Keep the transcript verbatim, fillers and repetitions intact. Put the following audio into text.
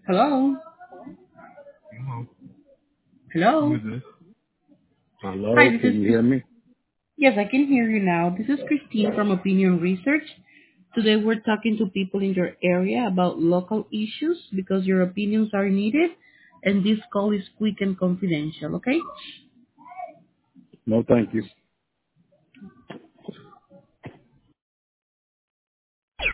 Hello? Hello. Who Hello? is this? Hi, Hello, this can is you Chris. hear me? Yes, I can hear you now. This is Christine from Opinion Research. Today we're talking to people in your area about local issues because your opinions are needed and this call is quick and confidential, okay? No, thank you.